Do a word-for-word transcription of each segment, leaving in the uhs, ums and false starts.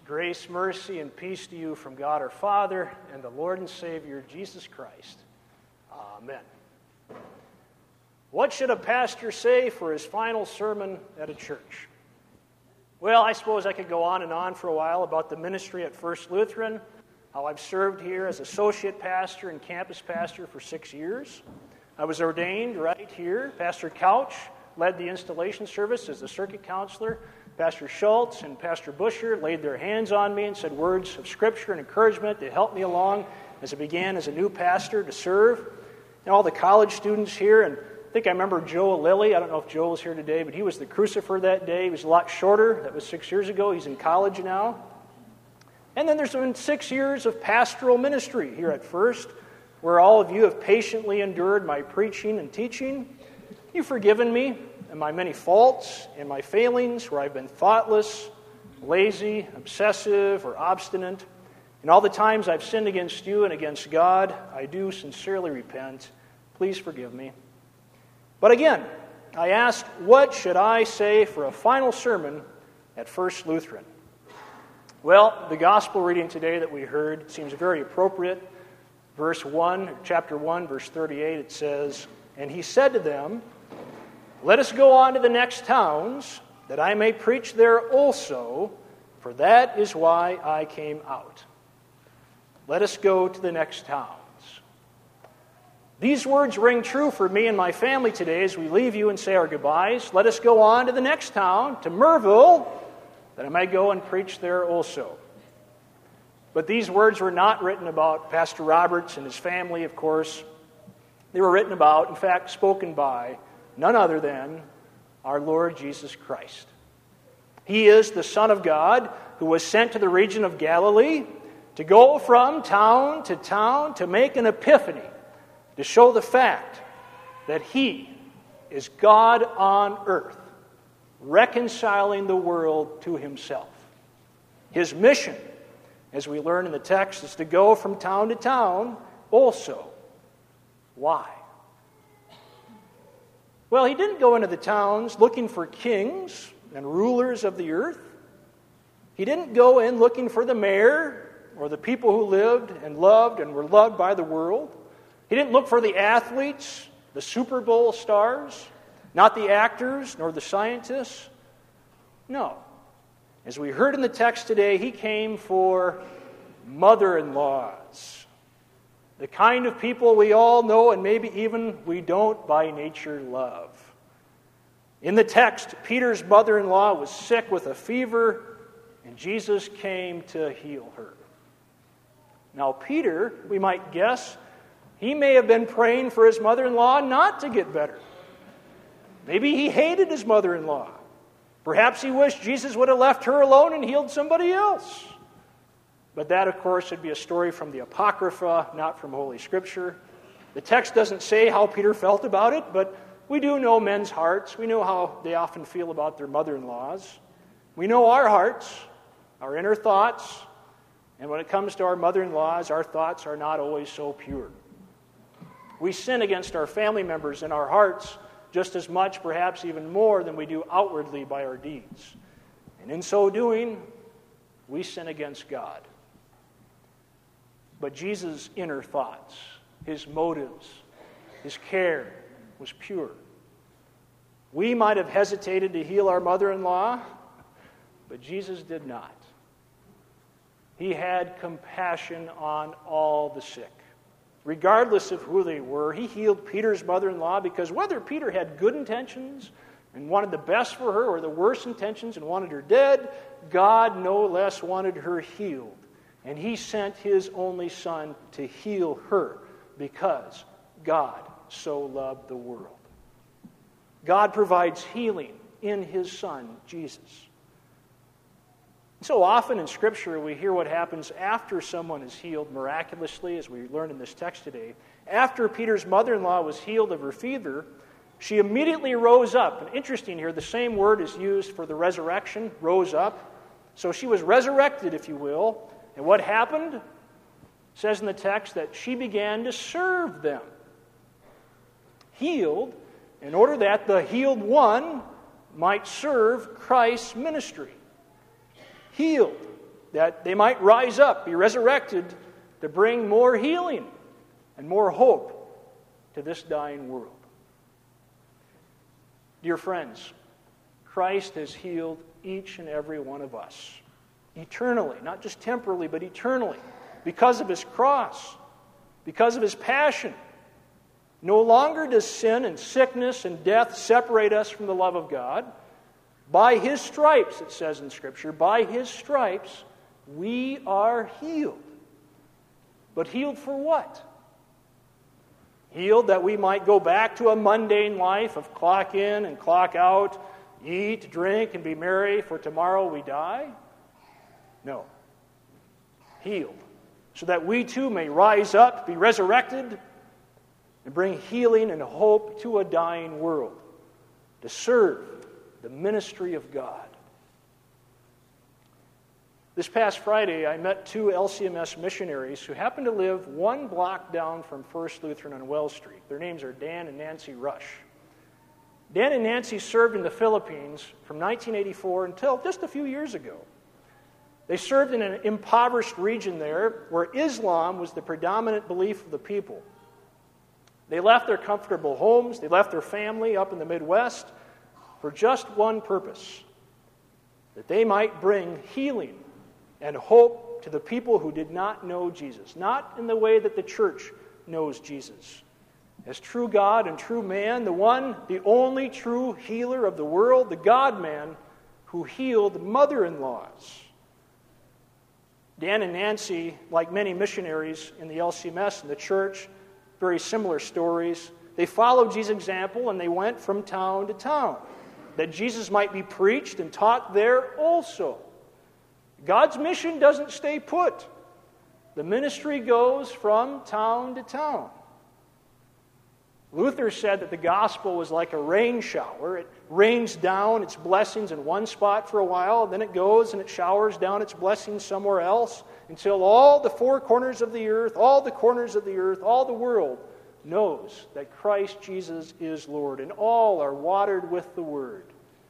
Grace, mercy, and peace to you from God our Father and the Lord and Savior, Jesus Christ. Amen. What should a pastor say for his final sermon at a church? Well, I suppose I could go on and on for a while about the ministry at First Lutheran, how I've served here as associate pastor and campus pastor for six years. I was ordained right here. Pastor Couch led the installation service as the circuit counselor. Pastor Schultz and Pastor Busher laid their hands on me and said words of scripture and encouragement to help me along as I began as a new pastor to serve. And all the college students here, and I think I remember Joel Lilly. I don't know if Joel is here today, but he was the crucifer that day. He was a lot shorter. That was six years ago. He's in college now. And then there's been six years of pastoral ministry here at First, where all of you have patiently endured my preaching and teaching. You've forgiven me and my many faults and my failings, where I've been thoughtless, lazy, obsessive, or obstinate. And all the times I've sinned against you and against God, I do sincerely repent. Please forgive me. But again, I ask, what should I say for a final sermon at First Lutheran? Well, the gospel reading today that we heard seems very appropriate. Verse one, chapter one, verse thirty-eight, it says, "And he said to them, Let us go on to the next towns, that I may preach there also, for that is why I came out." Let us go to the next towns. These words ring true for me and my family today as we leave you and say our goodbyes. Let us go on to the next town, to Merville, that I might go and preach there also. But these words were not written about Pastor Roberts and his family, of course. They were written about, in fact, spoken by, none other than our Lord Jesus Christ. He is the Son of God who was sent to the region of Galilee to go from town to town to make an epiphany, to show the fact that He is God on earth, reconciling the world to Himself. His mission, as we learn in the text, is to go from town to town also. Why? Well, He didn't go into the towns looking for kings and rulers of the earth. He didn't go in looking for the mayor or the people who lived and loved and were loved by the world. He didn't look for the athletes, the Super Bowl stars, not the actors nor the scientists. No. As we heard in the text today, He came for mother-in-laws, the kind of people we all know and maybe even we don't by nature love. In the text, Peter's mother-in-law was sick with a fever, and Jesus came to heal her. Now, Peter, we might guess, he may have been praying for his mother-in-law not to get better. Maybe he hated his mother-in-law. Perhaps he wished Jesus would have left her alone and healed somebody else. But that, of course, would be a story from the Apocrypha, not from Holy Scripture. The text doesn't say how Peter felt about it, but we do know men's hearts. We know how they often feel about their mother-in-laws. We know our hearts, our inner thoughts, and when it comes to our mother-in-laws, our thoughts are not always so pure. We sin against our family members in our hearts just as much, perhaps even more, than we do outwardly by our deeds. And in so doing, we sin against God. But Jesus' inner thoughts, His motives, His care was pure. We might have hesitated to heal our mother-in-law, but Jesus did not. He had compassion on all the sick. Regardless of who they were, He healed Peter's mother-in-law because whether Peter had good intentions and wanted the best for her or the worst intentions and wanted her dead, God no less wanted her healed. And He sent His only Son to heal her because God so loved the world. God provides healing in His Son, Jesus. So often in Scripture we hear what happens after someone is healed miraculously, as we learn in this text today. After Peter's mother-in-law was healed of her fever, she immediately rose up. And interesting here, the same word is used for the resurrection, rose up. So she was resurrected, if you will. And what happened? It says in the text that she began to serve them. Healed, in order that the healed one might serve Christ's ministry. Healed that they might rise up, be resurrected, to bring more healing and more hope to this dying world. Dear friends, Christ has healed each and every one of us, eternally, not just temporally, but eternally, because of his cross, because of his passion. No longer does sin and sickness and death separate us from the love of God. By his stripes, it says in Scripture, by his stripes, we are healed. But healed for what? Healed that we might go back to a mundane life of clock in and clock out, eat, drink, and be merry, for tomorrow we die? No. Healed, so that we too may rise up, be resurrected, and bring healing and hope to a dying world, to serve the ministry of God. This past Friday, I met two L C M S missionaries who happen to live one block down from First Lutheran on Wells Street. Their names are Dan and Nancy Rush. Dan and Nancy served in the Philippines from nineteen eighty-four until just a few years ago. They served in an impoverished region there where Islam was the predominant belief of the people. They left their comfortable homes, they left their family up in the Midwest for just one purpose, that they might bring healing and hope to the people who did not know Jesus, not in the way that the church knows Jesus. As true God and true man, the one, the only true healer of the world, the God-man who healed mother-in-laws. Dan and Nancy, like many missionaries in the L C M S and the church, very similar stories. They followed Jesus' example and they went from town to town, that Jesus might be preached and taught there also. God's mission doesn't stay put. The ministry goes from town to town. Luther said that the gospel was like a rain shower. It rains down its blessings in one spot for a while, and then it goes and it showers down its blessings somewhere else until all the four corners of the earth, all the corners of the earth, all the world knows that Christ Jesus is Lord, and all are watered with the Word.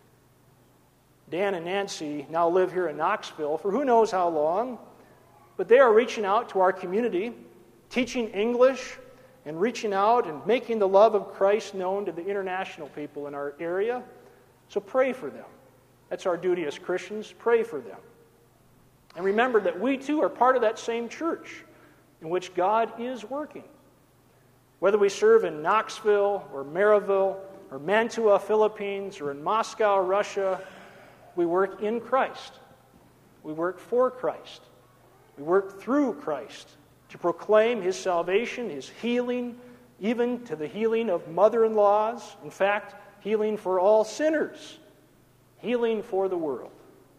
Dan and Nancy now live here in Knoxville for who knows how long, but they are reaching out to our community, teaching English, and reaching out and making the love of Christ known to the international people in our area. So pray for them. That's our duty as Christians. Pray for them. And remember that we too are part of that same church in which God is working. Whether we serve in Knoxville or Maryville or Mantua, Philippines, or in Moscow, Russia, we work in Christ. We work for Christ. We work through Christ to proclaim His salvation, His healing, even to the healing of mother-in-laws. In fact, healing for all sinners. Healing for the world.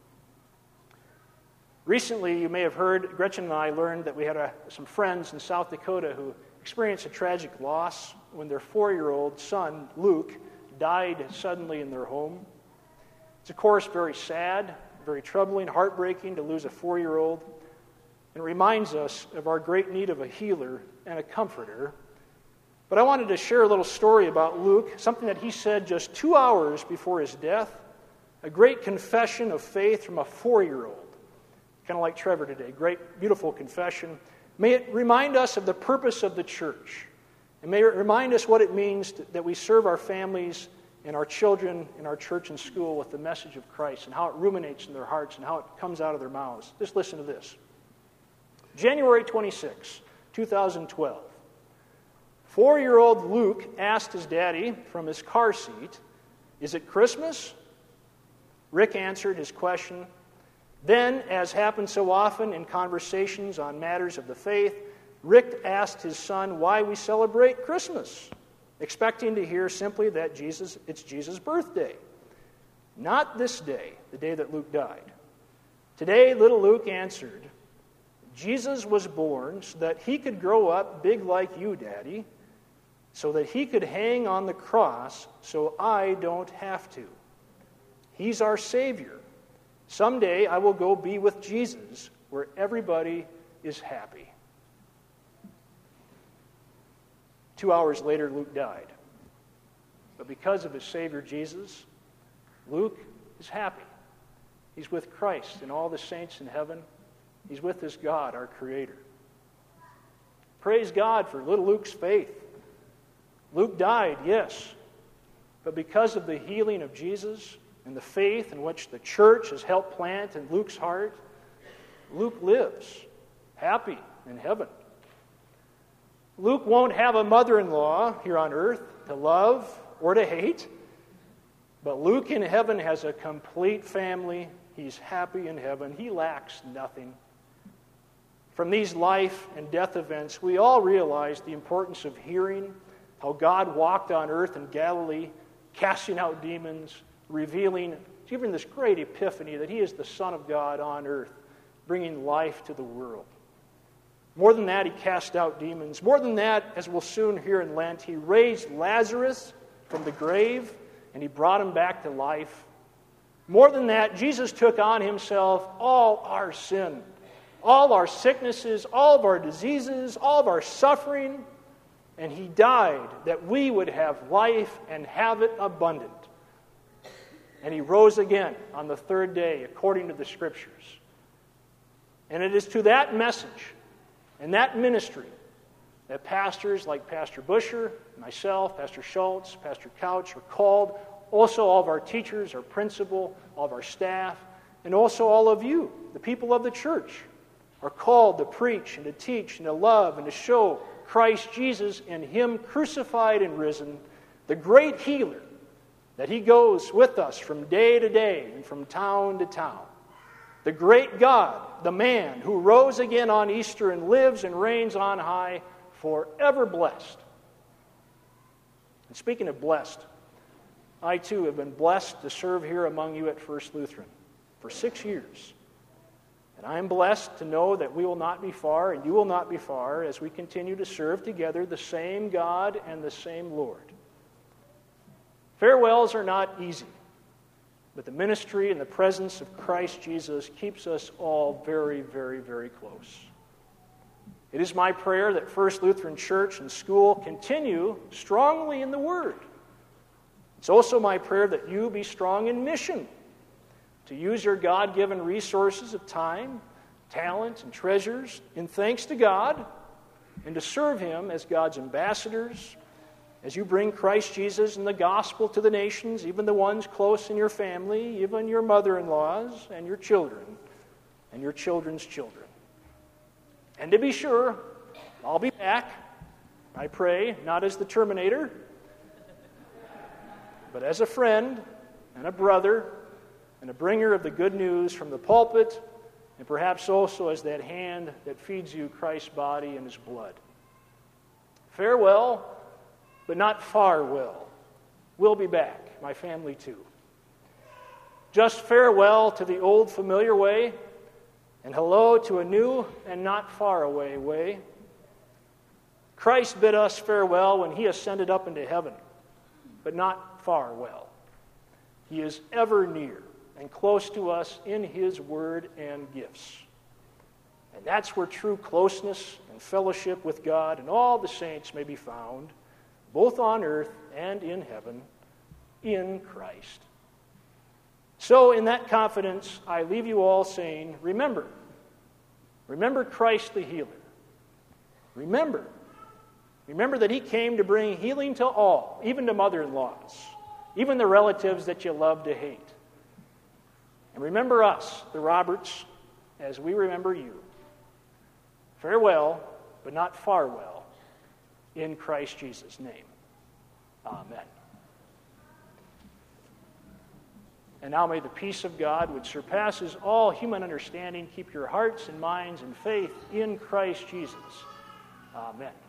Recently, you may have heard, Gretchen and I learned that we had a, some friends in South Dakota who experienced a tragic loss when their four-year-old son, Luke, died suddenly in their home. It's, of course, very sad, very troubling, heartbreaking to lose a four-year-old. And it reminds us of our great need of a healer and a comforter. But I wanted to share a little story about Luke, something that he said just two hours before his death, a great confession of faith from a four-year-old, kind of like Trevor today. Great, beautiful confession. May it remind us of the purpose of the church. And may it remind us what it means to, that we serve our families and our children in our church and school with the message of Christ and how it ruminates in their hearts and how it comes out of their mouths. Just listen to this. January twenty-sixth, twenty twelve. Four-year-old Luke asked his daddy from his car seat, "Is it Christmas?" Rick answered his question. Then, as happens so often in conversations on matters of the faith, Rick asked his son why we celebrate Christmas, expecting to hear simply that Jesus, it's Jesus' birthday. Not this day, the day that Luke died. Today, little Luke answered, Jesus was born so that he could grow up big like you, Daddy, so that he could hang on the cross so I don't have to. He's our Savior. Someday I will go be with Jesus where everybody is happy. Two hours later, Luke died. But because of his Savior Jesus, Luke is happy. He's with Christ and all the saints in heaven. He's with his God, our Creator. Praise God for little Luke's faith. Luke died, yes, but because of the healing of Jesus and the faith in which the church has helped plant in Luke's heart, Luke lives, happy in heaven. Luke won't have a mother-in-law here on earth to love or to hate, but Luke in heaven has a complete family. He's happy in heaven. He lacks nothing. From these life and death events, we all realize the importance of hearing how God walked on earth in Galilee, casting out demons, revealing, giving this great epiphany that he is the Son of God on earth, bringing life to the world. More than that, he cast out demons. More than that, as we'll soon hear in Lent, he raised Lazarus from the grave, and he brought him back to life. More than that, Jesus took on himself all our sin, all our sicknesses, all of our diseases, all of our suffering, and he died that we would have life and have it abundant. And he rose again on the third day, according to the Scriptures. And it is to that message and that ministry that pastors like Pastor Busher, myself, Pastor Schultz, Pastor Couch are called. Also all of our teachers, our principal, all of our staff, and also all of you, the people of the church, are called to preach and to teach and to love and to show Christ Jesus and him crucified and risen, the great healer, that he goes with us from day to day and from town to town. The great God, the man who rose again on Easter and lives and reigns on high, forever blessed. And speaking of blessed, I too have been blessed to serve here among you at First Lutheran for six years. And I am blessed to know that we will not be far, and you will not be far, as we continue to serve together the same God and the same Lord. Farewells are not easy, but the ministry and the presence of Christ Jesus keeps us all very, very, very close. It is my prayer that First Lutheran Church and School continue strongly in the Word. It's also my prayer that you be strong in mission, to use your God-given resources of time, talent, and treasures in thanks to God, and to serve him as God's ambassadors, as you bring Christ Jesus and the gospel to the nations, even the ones close in your family, even your mother-in-laws and your children, and your children's children. And to be sure, I'll be back, I pray, not as the Terminator, but as a friend and a brother and a bringer of the good news from the pulpit, and perhaps also as that hand that feeds you Christ's body and his blood. Farewell, but not farewell. We'll be back, my family too. Just farewell to the old familiar way, and hello to a new and not far away way. Christ bid us farewell when he ascended up into heaven, but not farewell. He is ever near and close to us in his word and gifts. And that's where true closeness and fellowship with God and all the saints may be found, both on earth and in heaven, in Christ. So in that confidence, I leave you all saying, remember, remember Christ the healer. Remember, remember that he came to bring healing to all, even to mother-in-laws, even the relatives that you love to hate. And remember us, the Roberts, as we remember you. Farewell, but not farewell, in Christ Jesus' name. Amen. And now may the peace of God, which surpasses all human understanding, keep your hearts and minds in faith in Christ Jesus. Amen.